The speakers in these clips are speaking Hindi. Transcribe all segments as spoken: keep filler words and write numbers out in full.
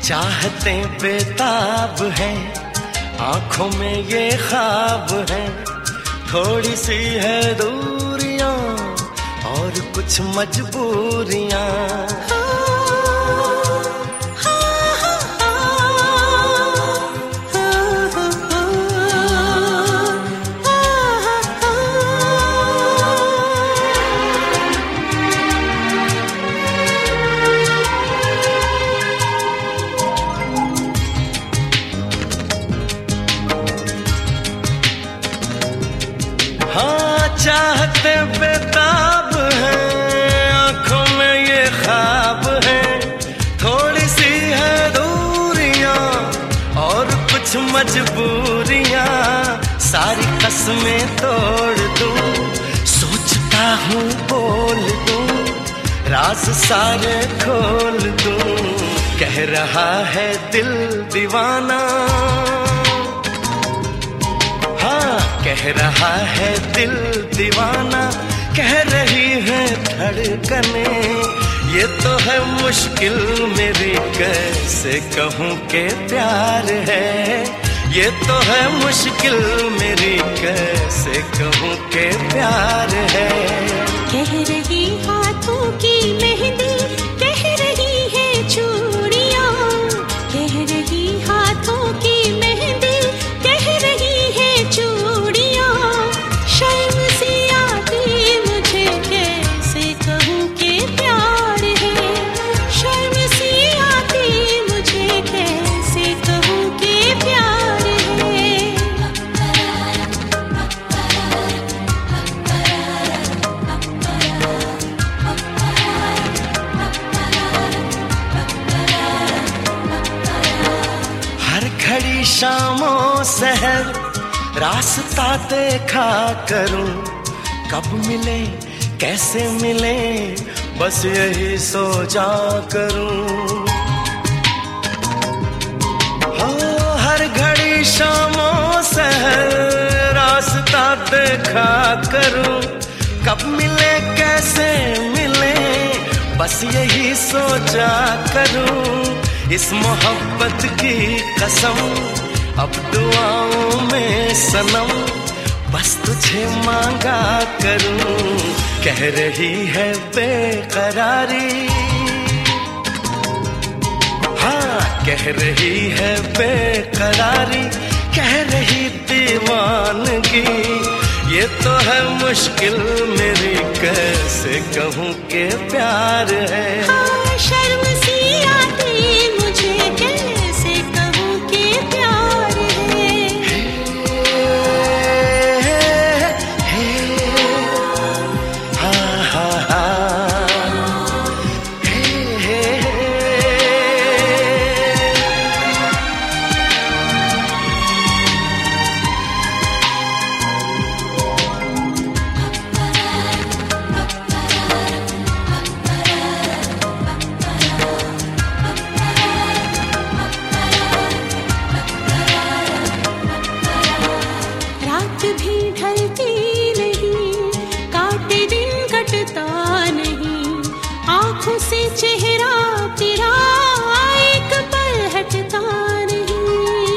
चाहतें बेताब हैं, आंखों में ये ख्वाब है, थोड़ी सी है दूरियां और कुछ मजबूरियां। हाँ, चाहते बेताब हैं, आंखों में ये ख्वाब है, थोड़ी सी है दूरियां और कुछ मजबूरियां। सारी कसमें तोड़ दूं, सोचता हूँ बोल दूं, राज सारे खोल दूं। कह रहा है दिल दीवाना, कह रहा है दिल दीवाना, कह रही है धड़कने। ये तो है मुश्किल मेरी, कैसे कहूँ के प्यार है। ये तो है मुश्किल मेरी, कैसे कहूँ के प्यार है। कह रही हाथों की मेहंदी, कह रही है चूड़ियाँ, कह रही हाथों की मेहंदी, कह रही है चूड़ियाँ। शर्म सी आती मुझे, कैसे कहूँ के प्यार है। शर्म सी आती मुझे, कैसे कहूँ के प्यार है। हर घड़ी शामों सहर रास्ता देखा करूं, कब मिले कैसे मिले, बस यही सोचा करूं। हो हर घड़ी शामों सहर रास्ता देखा करूं, कब मिले कैसे मिले, बस यही सोचा करूं। इस मोहब्बत की कसम अब दुआओं में सनम, बस तुझे मांगा करूं। कह रही है बेकरारी, हाँ कह रही है बेकरारी, कह रही दीवानगी। ये तो है मुश्किल मेरी, कैसे कहूँ के प्यार है। हाँ, शर्म सी आती मुझे, कैसे कहूँ के प्यार है। हाँ हाँ हाँ, हे हे रात भी ढलती नहीं, काटे दिन कटता नहीं, आंखों से चेहरा तेरा एक पल हटता नहीं।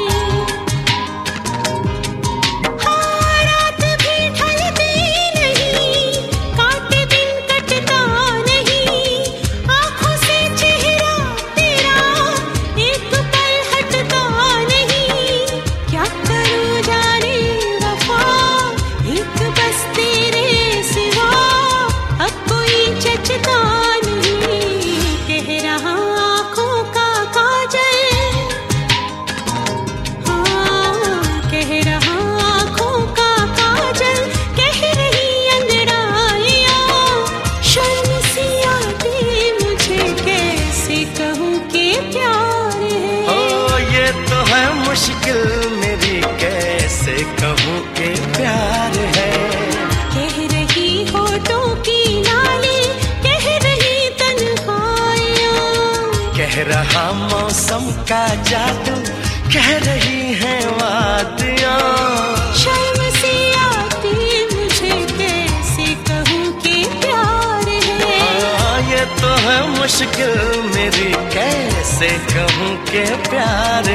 हाँ, रात भी ढलती नहीं, काटे दिन कटता नहीं, आंखों से चेहरा तेरा एक पल हटता नहीं। क्या करूँ जाने वफा, एक बस तेरे सिवा अब कोई जचता नहीं। कह रहा आँखों का काजल, हाँ कह रहा आँखों का काजल, कह रही अंगड़ाइयाँ। शर्म सी आती मुझे, कैसे कहूँ के प्यार है। ओ ये तो है मुश्किल मेरी, कैसे कहूँ के प्यार है। कह रही होठों की लाली, कह रही तन्हाइयाँ, कह रहा मौसम का जादू, कह रही है वादियाँ। शर्म सी आती मुझे, कैसे कहूँ के प्यार है। हाँ, ये तो है मुश्किल मेरी, कैसे कैसे कहूँ के प्यार